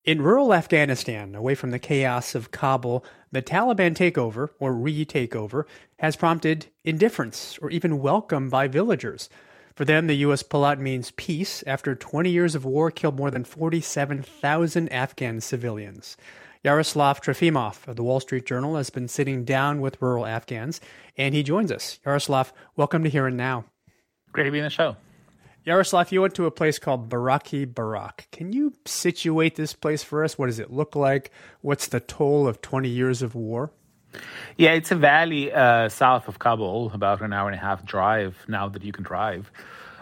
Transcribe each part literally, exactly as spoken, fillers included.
In rural Afghanistan, away from the chaos of Kabul, the Taliban takeover, or re-takeover, has prompted indifference or even welcome by villagers. For them, the U S pullout means peace after twenty years of war killed more than forty-seven thousand Afghan civilians. Yaroslav Trofimov of the Wall Street Journal has been sitting down with rural Afghans, and he joins us. Yaroslav, welcome to Here and Now. Great to be on the show. Yaroslav, you went to a place called Baraki Barak. Can you situate this place for us? What does it look like? What's the toll of twenty years of war? Yeah, it's a valley uh, south of Kabul, about an hour and a half drive now that you can drive.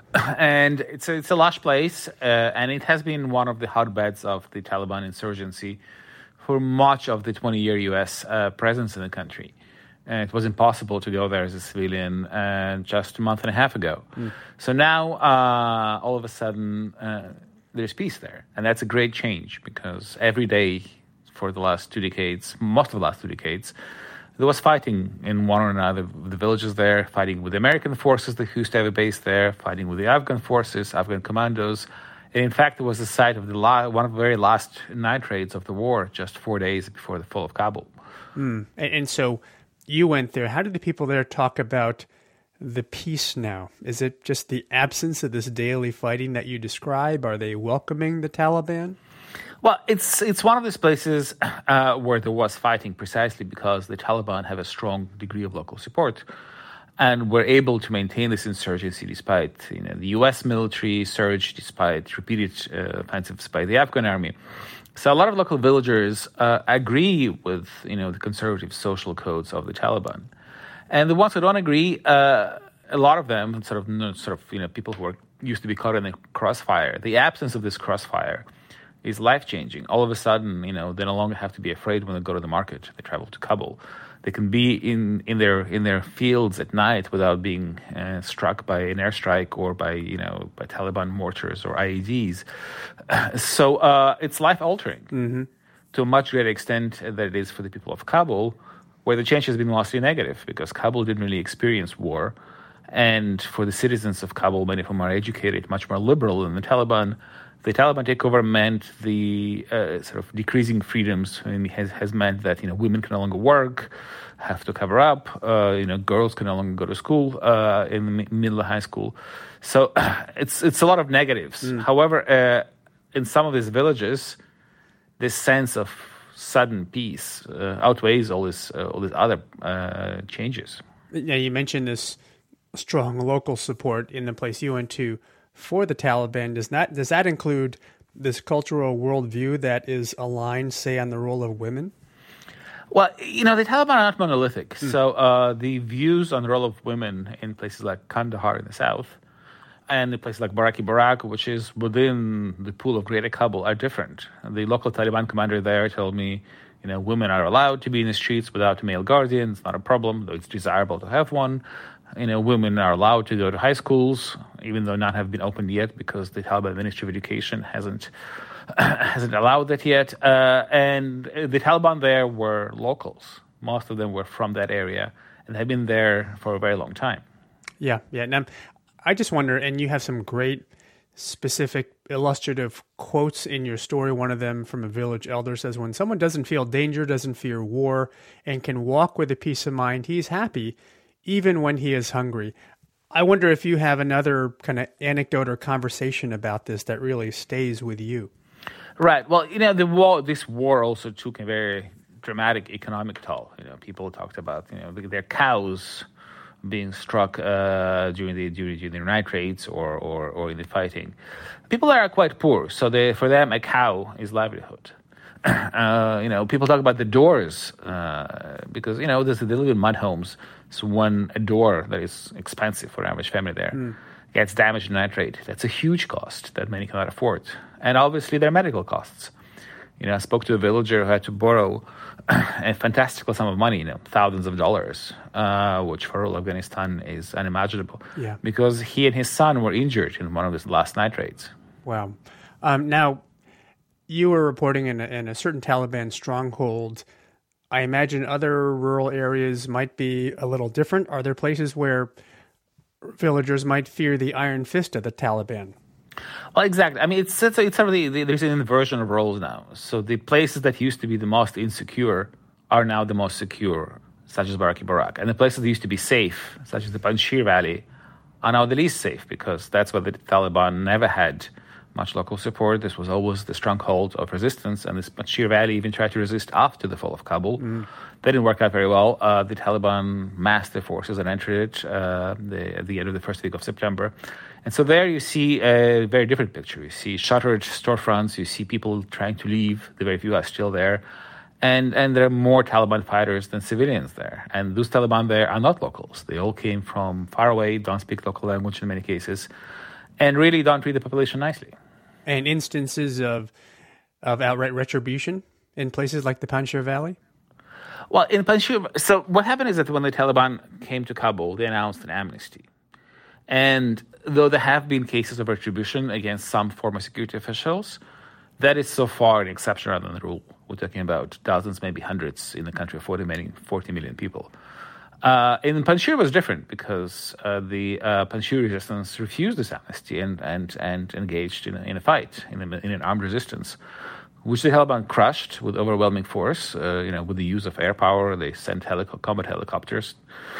And it's a, it's a lush place, uh, and it has been one of the hotbeds of the Taliban insurgency for much of the twenty-year U S uh, presence in the country. And it was impossible to go there as a civilian uh, just a month and a half ago. Mm. So now, uh, all of a sudden, uh, there's peace there. And that's a great change because every day for the last two decades, most of the last two decades, there was fighting in one or another of the villages there, fighting with the American forces that used to have a base there, fighting with the Afghan forces, Afghan commandos. And in fact, it was the site of the la- one of the very last night raids of the war, just four days before the fall of Kabul. Mm. And, and so you went there. How did the people there talk about the peace now? Is it just the absence of this daily fighting that you describe? Are they welcoming the Taliban? Well, it's it's one of those places uh, where there was fighting precisely because the Taliban have a strong degree of local support. And were able to maintain this insurgency despite you know, the U S military surge, despite repeated uh, offensives by the Afghan army. So a lot of local villagers uh, agree with you know the conservative social codes of the Taliban, and the ones who don't agree, uh, a lot of them, sort of you know, sort of you know people who are used to be caught in the crossfire. The absence of this crossfire is life changing. All of a sudden, you know they no longer have to be afraid when they go to the market. They travel to Kabul. They can be in, in their in their fields at night without being uh, struck by an airstrike or by you know by Taliban mortars or I E Ds. So uh, it's life altering mm-hmm. to a much greater extent than it is for the people of Kabul, where the change has been mostly negative because Kabul didn't really experience war, and for the citizens of Kabul, many of whom are educated, much more liberal than the Taliban. The Taliban takeover meant the uh, sort of decreasing freedoms. I mean, has has meant that you know women can no longer work, have to cover up. Uh, you know, girls can no longer go to school uh, in the mi- middle of high school. So it's it's a lot of negatives. Mm. However, uh, in some of these villages, this sense of sudden peace uh, outweighs all this uh, all these other uh, changes. Yeah, you mentioned this strong local support in the place you went to for the Taliban. Does that does that include this cultural worldview that is aligned, say, on the role of women? Well, you know, the Taliban are not monolithic. Mm. So uh, the views on the role of women in places like Kandahar in the south and in places like Baraki Barak, which is within the pool of Greater Kabul, are different. The local Taliban commander there told me, you know, women are allowed to be in the streets without a male guardian. It's not a problem, though it's desirable to have one. You know, women are allowed to go to high schools, even though none have been opened yet because the Taliban Ministry of Education hasn't hasn't allowed that yet. Uh, and the Taliban there were locals. Most of them were from that area and have been there for a very long time. Yeah, yeah. Now, I just wonder, and you have some great specific illustrative quotes in your story. One of them from a village elder says, when someone doesn't feel danger, doesn't fear war, and can walk with a peace of mind, he's happy, even when he is hungry. I wonder if you have another kind of anecdote or conversation about this that really stays with you. Right. Well, you know, the war, this war also took a very dramatic economic toll. You know, people talked about, you know, their cows being struck uh, during the during, during the night raids or, or or in the fighting. People are quite poor, so they, for them, a cow is livelihood. Uh, you know, people talk about the doors uh, because, you know, there's, they live in mud homes. So when a door that is expensive for an average family there mm. gets damaged in night raid, that's a huge cost that many cannot afford. And obviously there are medical costs. You know, I spoke to a villager who had to borrow a fantastical sum of money, you know, thousands of dollars, uh, which for rural Afghanistan is unimaginable. Yeah. Because he and his son were injured in one of his last night raids. Wow. Um, now, you were reporting in a, in a certain Taliban stronghold. I imagine other rural areas might be a little different. Are there places where villagers might fear the iron fist of the Taliban? Well, exactly. I mean, it's it's, it's sort of the, the, there's an inversion of roles now. So the places that used to be the most insecure are now the most secure, such as Baraki Barak. And the places that used to be safe, such as the Panjshir Valley, are now the least safe because that's where the Taliban never had much local support. This was always the stronghold of resistance, and this Panjshir Valley even tried to resist after the fall of Kabul. Mm. That didn't work out very well. Uh, the Taliban massed their forces and entered it uh, the, at the end of the first week of September. And so there you see a very different picture. You see shuttered storefronts, you see people trying to leave, the very few are still there. And and there are more Taliban fighters than civilians there. And those Taliban there are not locals. They all came from far away, don't speak local language in many cases, and really don't treat the population nicely. And instances of of outright retribution in places like the Panjshir Valley? Well, in Panjshir, so what happened is that when the Taliban came to Kabul, they announced an amnesty. And though there have been cases of retribution against some former security officials, that is so far an exception rather than the rule. We're talking about dozens, maybe hundreds in the country of forty million, forty million people. Uh, in Panjshir it was different because uh, the uh, Panjshir resistance refused this amnesty and and, and engaged in a, in a fight, in, a, in an armed resistance, which the Taliban crushed with overwhelming force. Uh, you know, with the use of air power, they sent helico- combat helicopters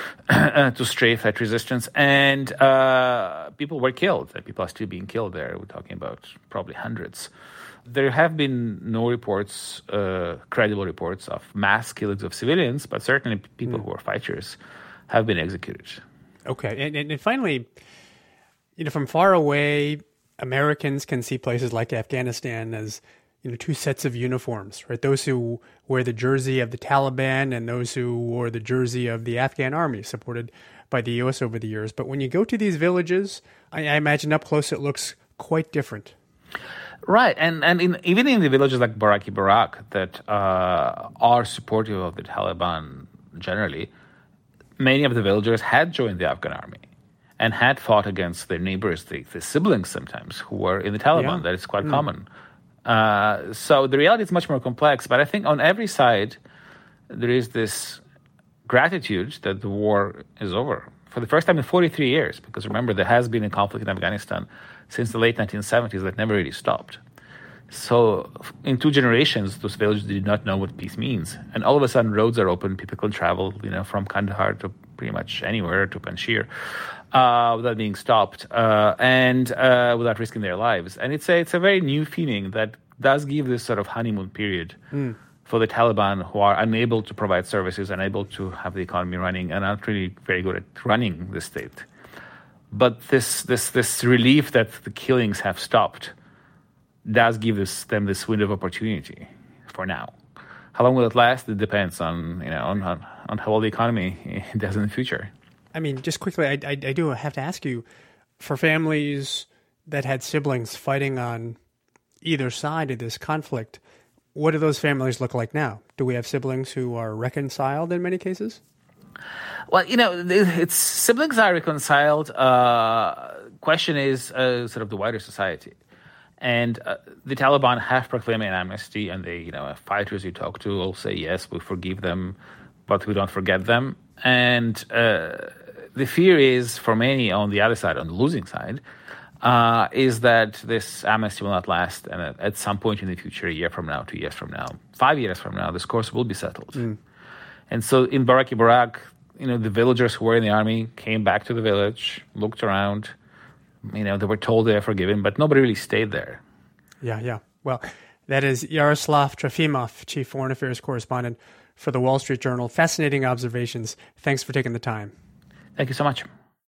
to strafe that resistance, and uh, people were killed. And people are still being killed there. We're talking about probably hundreds. There have been no reports, uh, credible reports of mass killings of civilians, but certainly people mm. who are fighters have been executed. Okay, and, and finally, you know, from far away, Americans can see places like Afghanistan as, you know, two sets of uniforms, right? Those who wear the jersey of the Taliban and those who wore the jersey of the Afghan army, supported by the U S over the years. But when you go to these villages, I, I imagine up close it looks quite different. Right, and and in, even in the villages like Baraki Barak that uh, are supportive of the Taliban generally, many of the villagers had joined the Afghan army and had fought against their neighbors, the, the siblings sometimes, who were in the Taliban. Yeah. That is quite mm. common. Uh, so the reality is much more complex, but I think on every side there is this gratitude that the war is over. For the first time in forty-three years, because remember, there has been a conflict in Afghanistan since the late nineteen seventies that never really stopped. So in two generations, those villages did not know what peace means. And all of a sudden, roads are open, people can travel, you know, from Kandahar to pretty much anywhere, to Panjshir, uh, without being stopped uh, and uh, without risking their lives. And it's a, it's a very new feeling that does give this sort of honeymoon period mm. for the Taliban, who are unable to provide services, unable to have the economy running, and aren't really very good at running the state. But this this this relief that the killings have stopped does give this, them this window of opportunity for now. How long will it last? It depends on you know on on, on how well the economy does in the future. I mean, just quickly, I, I I do have to ask you, for families that had siblings fighting on either side of this conflict, what do those families look like now? Do we have siblings who are reconciled in many cases? Well, you know, it's siblings are reconciled. Uh, question is uh, sort of the wider society. And uh, the Taliban have proclaimed an amnesty, and they, you know, fighters you talk to will say, yes, we forgive them, but we don't forget them. And uh, the fear is, for many on the other side, on the losing side, uh, is that this amnesty will not last, and at, at some point in the future, a year from now, two years from now, five years from now, this course will be settled. Mm. And so in Baraki Barak, you know, the villagers who were in the army came back to the village, looked around. You know, they were told they are forgiven, but nobody really stayed there. Yeah, yeah. Well, that is Yaroslav Trofimov, Chief Foreign Affairs Correspondent for the Wall Street Journal. Fascinating observations. Thanks for taking the time. Thank you so much.